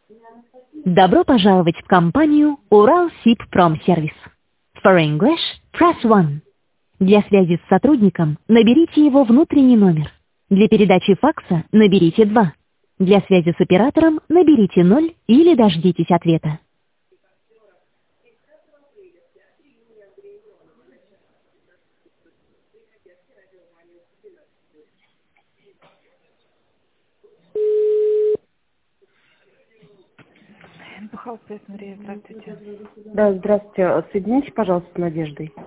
Добро пожаловать в компанию Уралсибпромсервис. For English, press 1. Для связи с сотрудником наберите его внутренний номер. Для передачи факса наберите 2. Для связи с оператором наберите 0 или дождитесь ответа. НПХ «Успех», Мария, здравствуйте. Да, здравствуйте. Соедините, пожалуйста, с Надеждой.